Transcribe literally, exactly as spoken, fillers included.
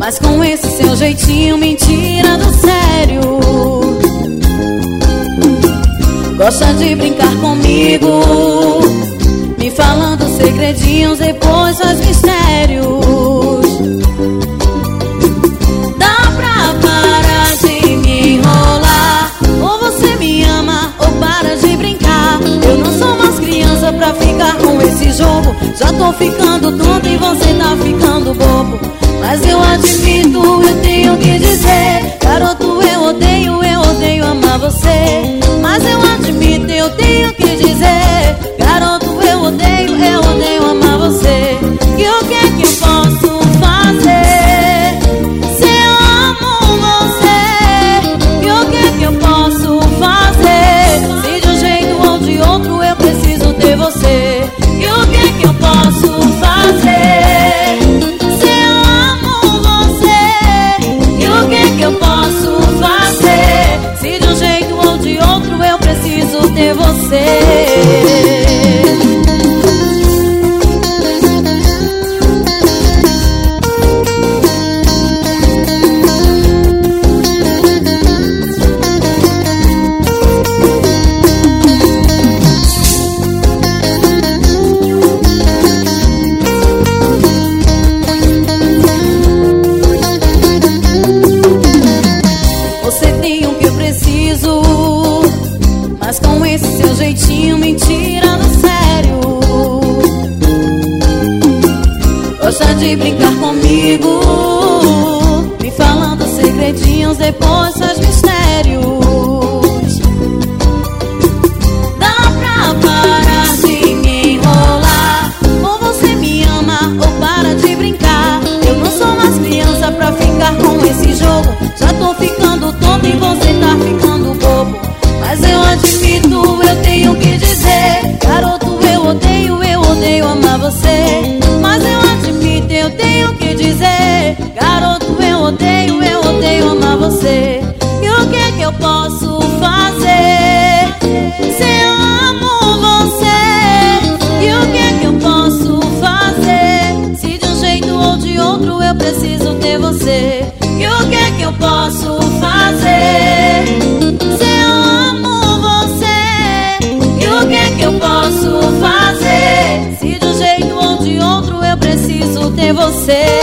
mas com esse seu jeitinho me tira do sério. Gosta de brincar comigo, me falando segredinhos, depois faz mistérios. Dá pra parar de me enrolar, ou você me ama ou para de brincar. Eu não sou mais criança pra ficar com esse jogo. Já tô ficando tonto e você tá ficando bobo. Mas eu admito, eu tenho que dizer, garoto, eu odeio, eu odeio amar você. Mas eu admito, eu tenho que dizer, garoto, eu odeio, eu odeio amar você. E o que é que eu posso fazer se eu amo você? E o que é que eu posso fazer se de um jeito ou de outro eu preciso ter você? E o que é que eu posso fazer se eu amo você? E o que é que eu posso fazer se de um jeito ou de outro eu preciso ter você? Mas com esse seu jeitinho me tira do sério. Gosta de brincar comigo, me falando segredinhos, depois faz mistérios. Dá pra parar de me enrolar, ou você me ama ou para de brincar. Eu não sou mais criança pra ficar com esse jogo. Já tô ficando tonto e você tá ficando bobo. Mas eu admito, eu tenho que dizer, garoto, eu odeio, eu odeio amar você. Mas eu admito, eu tenho que dizer, garoto, eu odeio, eu odeio amar você. E o que é que eu posso fazer se eu amo você? E o que é que eu posso fazer se de um jeito ou de outro eu preciso ter você? E o que é que eu posso fazer se eu amo você? E o que é que eu posso fazer se de um jeito ou de outro eu preciso ter você?